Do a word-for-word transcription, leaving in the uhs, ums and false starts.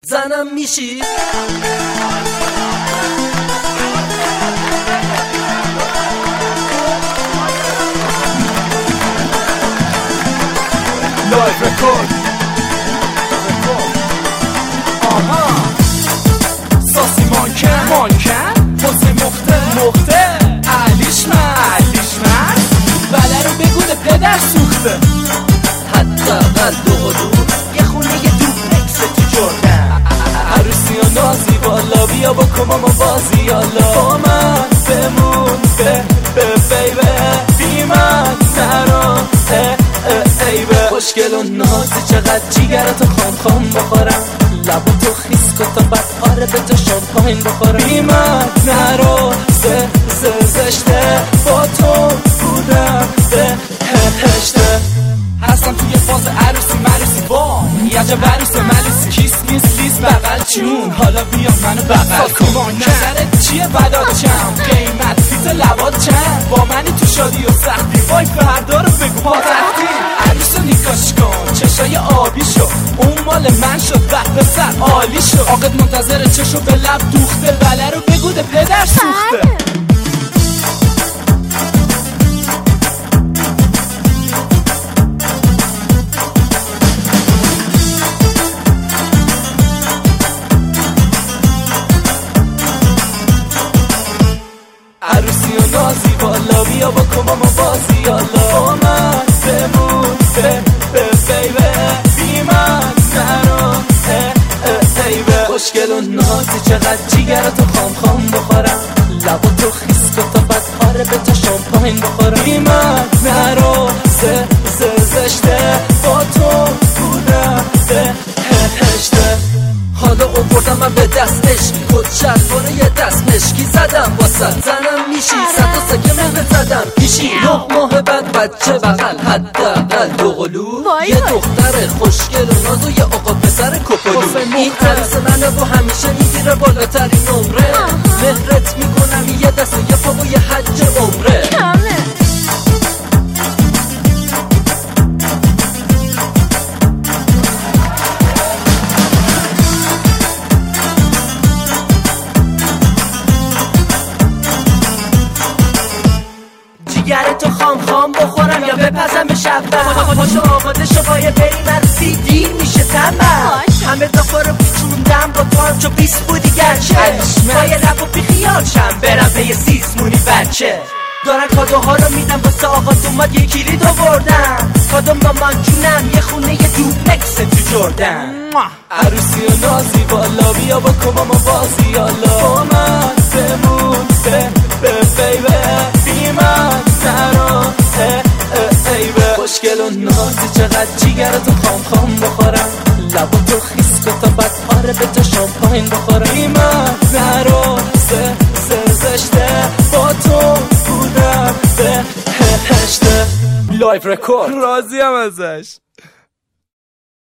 زنم میشی؟ لایف رکورد. آها ساسی مانکن مانکن حسین مخته مخته علیش من علیش من بله رو بگونه پدر سوخته حداقل دو قدور یه خونه یه دوپلکس تو جردن عروسی و نازی بالا بیا با کمام و بازی یالا با من بمون به به بیبه بی من نران ایبه خوشگل و نازی چقدر جیگرتو خام خام بخورم لبو تو خیس کن تا بعد آره به تو شامپاین بخورم بی من نرو زه زه زشته با تو بودم به هشته هستم توی فاز عروسی مروسی با یه عجب عروس ملیسی کیس میس لیس بغل چون حالا بیا منو بغل کن نظرت چیه بدات چند قیمت فیت لبات چند با منی تو شادی و سختی وای فردا رو بگو با تختی عروسو نیکاش کن چشای آبی شو اون مال من شد وقت به سر عالی شو آقت منتظر چشو به لب دوخته بله رو بگو ده پدر سوخته عروسی و نازی بالا بیا با کمام و بازی یالا با من بمون به به بیبه بی من نران ایبه خوشگل و نازی چقدر جیگرتو خام خام بخورم لبا تو خیس کن تا بعد آره به تو شامپاین بخورم بی من نرو زه زه زشته با تو بودم به هشته حالا اووردم من به دست عشقی خود شلواره یه دست مشکی زدم واسه زنم میشی صد و سکه مهر زدم پیشی نه ماه بعد بچه بغل حداقل دو قلو یه دختر خوشگل و ناز و یه آقا پسر کپلو این عروس منه و همیشه میگیره بالاترین نمره مهرت میکنم یه دست و یه پا و یه حج عمره تو خام خام بخورم یا بپزم به شبم پاشو آماده شو باید بریم عروسی دیر میشه تمام همه دفعه رو پیچوندم با تو هم چو بیست بودی گرچه باید رفت و بیخیال شم برم به یه سیسمونی بچه دارن کادوها رو میدم واسه آقات اومد یه کلید آوردم کادو مامان جونم یه خونه یه دوپلکس تو جردن عروسی و نازی بالا بیا با کمام و بازی یالا با من بمون به به بیبه بی من نران ایبه خوشگل و نازی چقدر جیگرتو خام خام بخورم لبا تو خیس کن تا بعد آره به تو شامپاین بخورم بی من نرو زه زه زشته با تو بودم به هشته لایف رکورد راضی هم ازش.